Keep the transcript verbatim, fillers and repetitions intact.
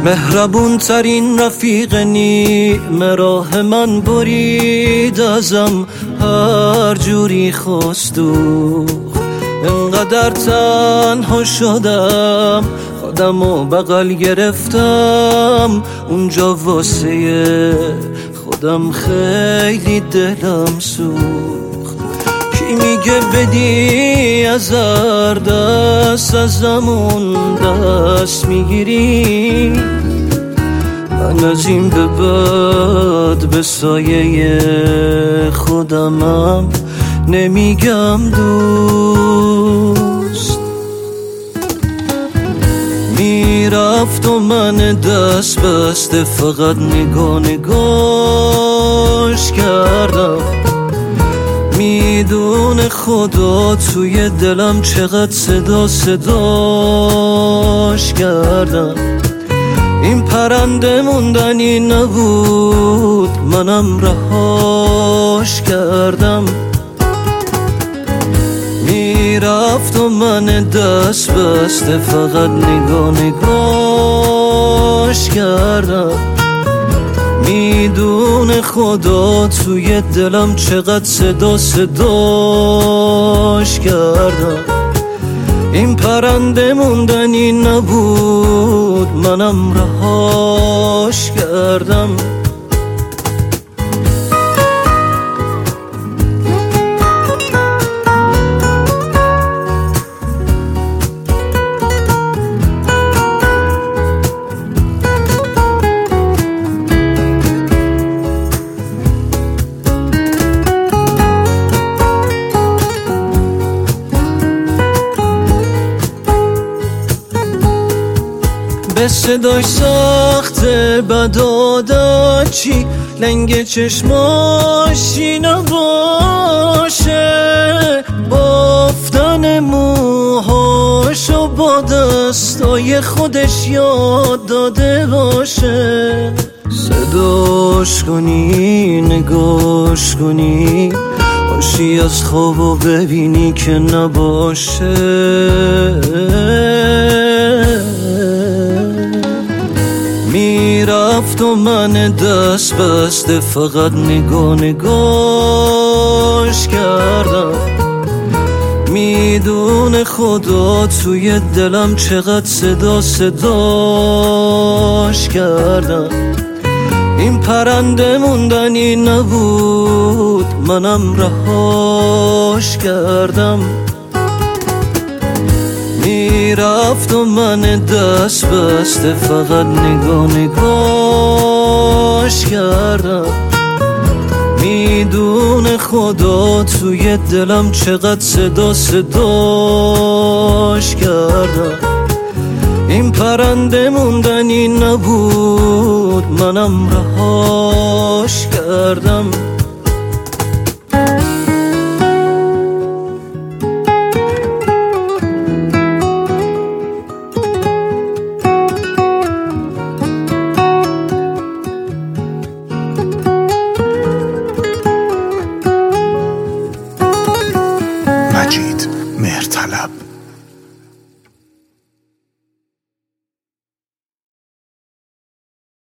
مهربون ترین رفیق نیمه راه من برید ازم، هر جوری خواست دوخت. انقدر تنها شدم خودم و بغل گرفتم، اونجا واسه خودم خیلی دلم سوخت. کی میگه بدی ازر دست ازمون دست میگیری؟ من از این به بعد به سایه خودمم نمیگم دوست. میرفت و من دست بسته فقط نگاه نگاش کردم. میدونه خدا توی دلم چقدر صدا صداش کردم. این پرنده موندنی نبود، منم رهاش کردم. میرفت و من دست بسته فقط نگاه نگاش کردم. میدونه خدا توی دلم چقدر صدا صداش کردم. این پرنده موندنی نبود، منم رهاش کردم. به صداش ساخته بد عادت چی، لنگ چشماشی نباشه، بافتن موهاشو با دستای خودش یاد داده باشه. صداش کنی نگاش کنی، باشی از خواب و ببینی که نباشه. میرفت و من دست بسته فقط نگاه نگاش کردم. میدونه خدا توی دلم چقدر صدا صداش کردم. این پرنده موندنی نبود، منم رهاش کردم. میرفت و من دست بسته فقط نگاه نگاش کردم. میدونه خدا توی دلم چقدر صدا صداش کردم. این پرنده موندنی نبود، منم رهاش کردم.